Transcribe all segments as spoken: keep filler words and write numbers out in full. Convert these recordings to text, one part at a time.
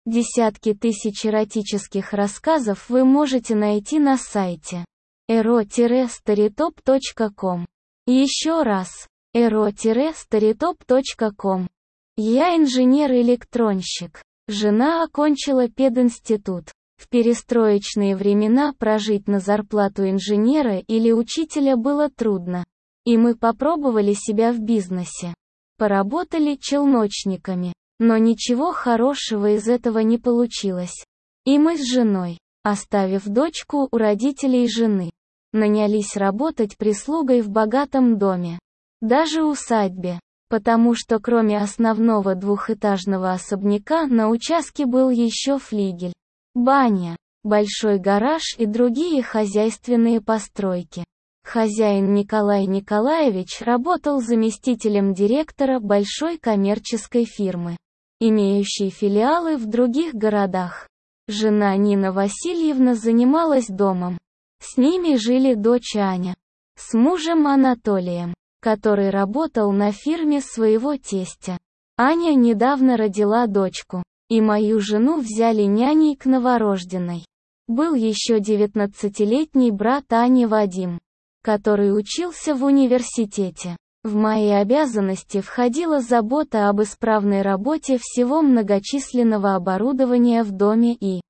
Десятки тысяч эротических рассказов вы можете найти на сайте эро старитоп точка ком. Еще раз, эро старитоп точка ком. Я инженер-электронщик. Жена окончила пединститут. В перестроечные времена прожить на зарплату инженера или учителя было трудно. И мы попробовали себя в бизнесе. Поработали челночниками. Но ничего хорошего из этого не получилось. И мы с женой, оставив дочку у родителей жены, нанялись работать прислугой в богатом доме. Даже усадьбе. Потому что кроме основного двухэтажного особняка на участке был еще флигель, баня, большой гараж и другие хозяйственные постройки. Хозяин Николай Николаевич работал заместителем директора большой коммерческой фирмы, имеющей филиалы в других городах. Жена Нина Васильевна занималась домом. С ними жили дочь Аня. С мужем Анатолием, который работал на фирме своего тестя. Аня недавно родила дочку, и мою жену взяли няней к новорожденной. Был еще девятнадцатилетний брат Ани Вадим, который учился в университете. В мои обязанности входила забота об исправной работе всего многочисленного оборудования в доме и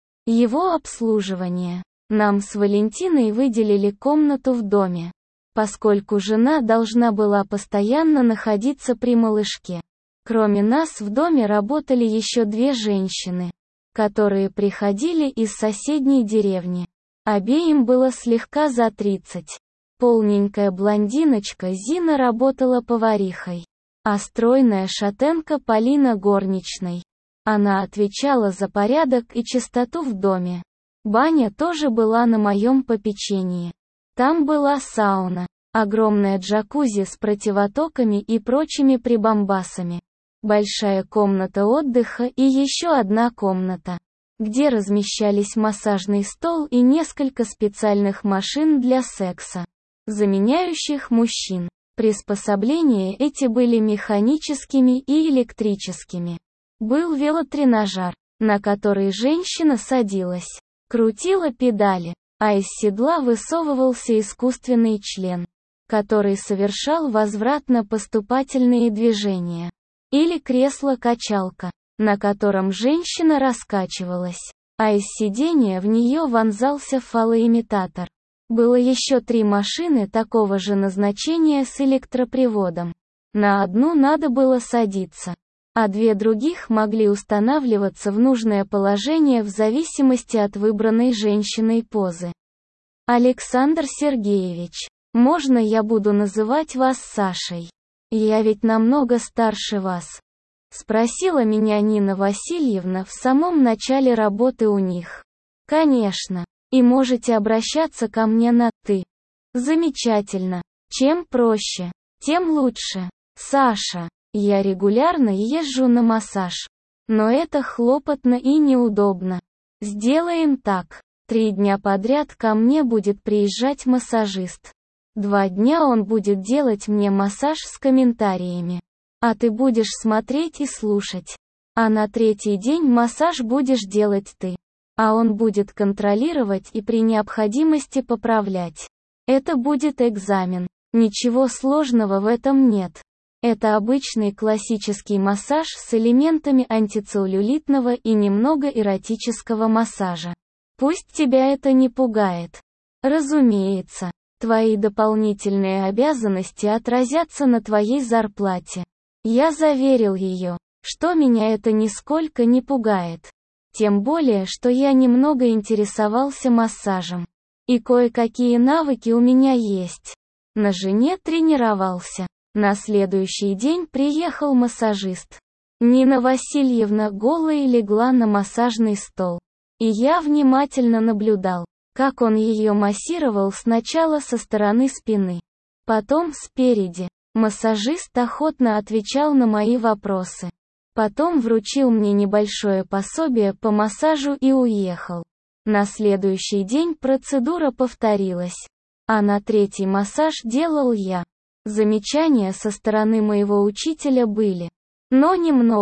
его обслуживание. Нам с Валентиной выделили комнату в доме, поскольку жена должна была постоянно находиться при малышке. Кроме нас в доме работали еще две женщины, которые приходили из соседней деревни. Обеим было слегка за тридцать. Полненькая блондиночка Зина работала поварихой, а стройная шатенка Полина горничной. Она отвечала за порядок и чистоту в доме. Баня тоже была на моем попечении. Там была сауна, огромная джакузи с противотоками и прочими прибамбасами, большая комната отдыха и еще одна комната, где размещались массажный стол и несколько специальных машин для секса, заменяющих мужчин. Приспособления эти были механическими и электрическими. Был велотренажер, на который женщина садилась, крутила педали, а из седла высовывался искусственный член, который совершал возвратно-поступательные движения. Или кресло-качалка, на котором женщина раскачивалась, а из сидения в нее вонзался фалоимитатор. Было еще три машины такого же назначения с электроприводом. На одну надо было садиться, а две других могли устанавливаться в нужное положение в зависимости от выбранной женщиной позы. Александр Сергеевич, можно я буду называть вас Сашей? Я ведь намного старше вас. Спросила меня Нина Васильевна в самом начале работы у них. Конечно. И можете обращаться ко мне на «ты». Замечательно. Чем проще, тем лучше. Саша, я регулярно езжу на массаж. Но это хлопотно и неудобно. Сделаем так. Три дня подряд ко мне будет приезжать массажист. Два дня он будет делать мне массаж с комментариями. А ты будешь смотреть и слушать. А на третий день массаж будешь делать ты. А он будет контролировать и при необходимости поправлять. Это будет экзамен. Ничего сложного в этом нет. Это обычный классический массаж с элементами антицеллюлитного и немного эротического массажа. Пусть тебя это не пугает. Разумеется, твои дополнительные обязанности отразятся на твоей зарплате. Я заверил ее, что меня это нисколько не пугает. Тем более, что я немного интересовался массажем. И кое-какие навыки у меня есть. На жене тренировался. На следующий день приехал массажист. Нина Васильевна голая легла на массажный стол. И я внимательно наблюдал, как он ее массировал сначала со стороны спины, потом спереди. Массажист охотно отвечал на мои вопросы. Потом вручил мне небольшое пособие по массажу и уехал. На следующий день процедура повторилась. А на третий массаж делал я. Замечания со стороны моего учителя были. Но немного.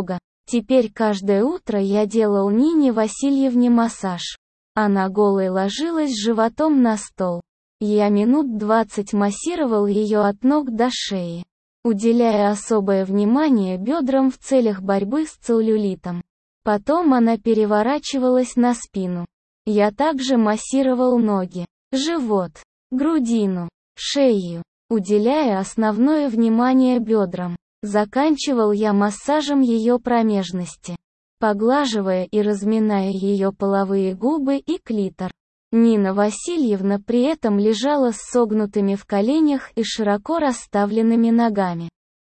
Теперь каждое утро я делал Нине Васильевне массаж. Она голой ложилась животом на стол. Я минут двадцать массировал ее от ног до шеи, уделяя особое внимание бедрам в целях борьбы с целлюлитом. Потом она переворачивалась на спину. Я также массировал ноги, живот, грудину, шею, уделяя основное внимание бедрам. Заканчивал я массажем ее промежности, поглаживая и разминая ее половые губы и клитор. Нина Васильевна при этом лежала с согнутыми в коленях и широко расставленными ногами.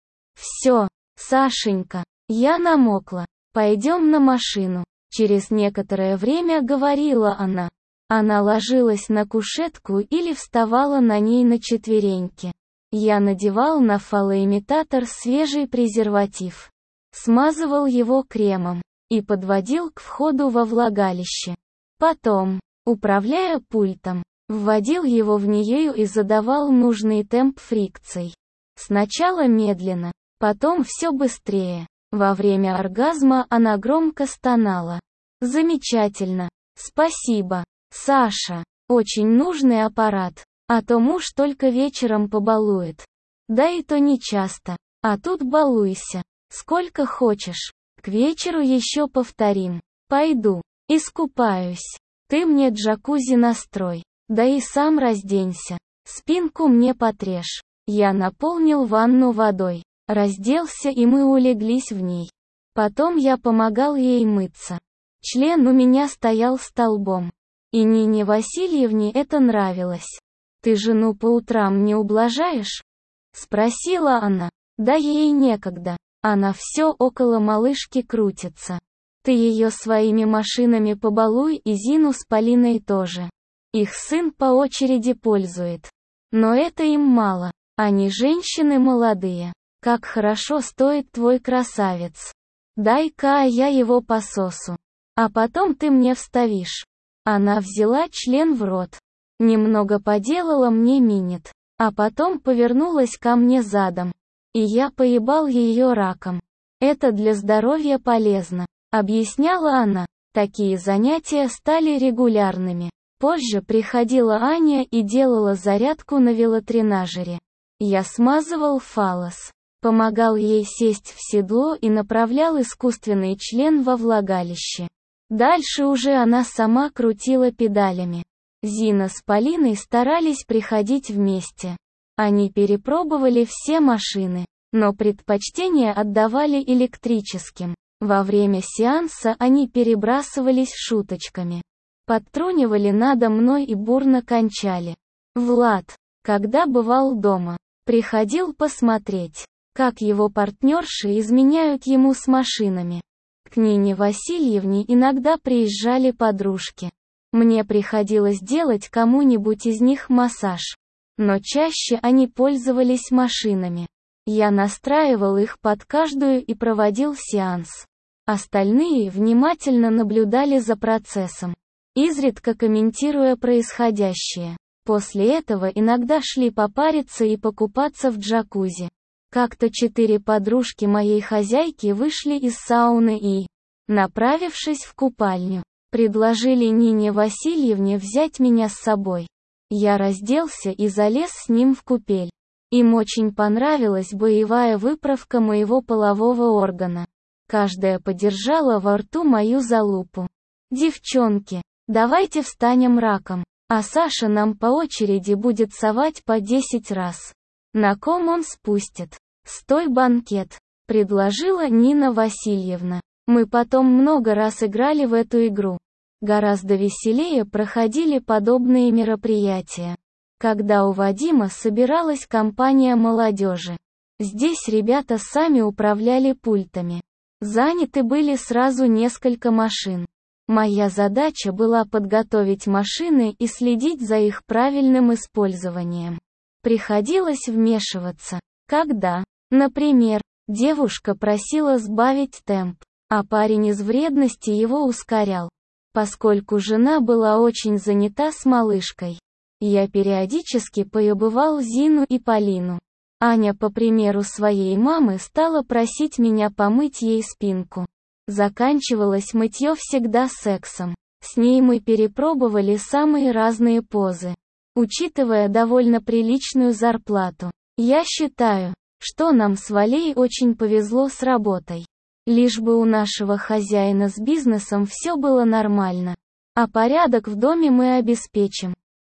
«Все, Сашенька, я намокла. Пойдем на машину», — через некоторое время говорила она. Она ложилась на кушетку или вставала на ней на четвереньки. Я надевал на фалоимитатор свежий презерватив, смазывал его кремом и подводил к входу во влагалище. Потом, управляя пультом, вводил его в нее и задавал нужный темп фрикций. Сначала медленно, потом все быстрее. Во время оргазма она громко стонала. «Замечательно. Спасибо, Саша. Очень нужный аппарат. А то муж только вечером побалует. Да и то не часто. А тут балуйся. Сколько хочешь. К вечеру еще повторим. Пойду. Искупаюсь. Ты мне джакузи настрой. Да и сам разденься. Спинку мне потрежь». Я наполнил ванну водой, разделся и мы улеглись в ней. Потом я помогал ей мыться. Член у меня стоял столбом. И Нине Васильевне это нравилось. «Ты жену по утрам не ублажаешь?» — спросила она. «Да ей некогда. Она все около малышки крутится. Ты ее своими машинами побалуй и Зину с Полиной тоже. Их сын по очереди пользует. Но это им мало. Они женщины молодые. Как хорошо стоит твой красавец. Дай-ка я его пососу. А потом ты мне вставишь». Она взяла член в рот. Немного поделала мне минет, а потом повернулась ко мне задом. И я поебал ее раком. «Это для здоровья полезно», — объясняла она. Такие занятия стали регулярными. Позже приходила Аня и делала зарядку на велотренажере. Я смазывал фаллос, помогал ей сесть в седло и направлял искусственный член во влагалище. Дальше уже она сама крутила педалями. Зина с Полиной старались приходить вместе. Они перепробовали все машины, но предпочтение отдавали электрическим. Во время сеанса они перебрасывались шуточками, подтрунивали надо мной и бурно кончали. Влад, когда бывал дома, приходил посмотреть, как его партнерши изменяют ему с машинами. К Нине Васильевне иногда приезжали подружки. Мне приходилось делать кому-нибудь из них массаж. Но чаще они пользовались машинами. Я настраивал их под каждую и проводил сеанс. Остальные внимательно наблюдали за процессом, изредка комментируя происходящее. После этого иногда шли попариться и покупаться в джакузи. Как-то четыре подружки моей хозяйки вышли из сауны и, направившись в купальню, предложили Нине Васильевне взять меня с собой. Я разделся и залез с ним в купель. Им очень понравилась боевая выправка моего полового органа. Каждая подержала во рту мою залупу. «Девчонки, давайте встанем раком, а Саша нам по очереди будет совать по десять раз. На ком он спустит? Стой банкет», — предложила Нина Васильевна. Мы потом много раз играли в эту игру. Гораздо веселее проходили подобные мероприятия, когда у Вадима собиралась компания молодежи. Здесь ребята сами управляли пультами. Заняты были сразу несколько машин. Моя задача была подготовить машины и следить за их правильным использованием. Приходилось вмешиваться, когда, например, девушка просила сбавить темп, а парень из вредности его ускорял. Поскольку жена была очень занята с малышкой, я периодически поебывал Зину и Полину. Аня, по примеру своей мамы, стала просить меня помыть ей спинку. заканчивалось мытье всегда сексом. С ней мы перепробовали самые разные позы. Учитывая довольно приличную зарплату, я считаю, что нам с Валей очень повезло с работой. Лишь бы у нашего хозяина с бизнесом все было нормально. А порядок в доме мы обеспечим.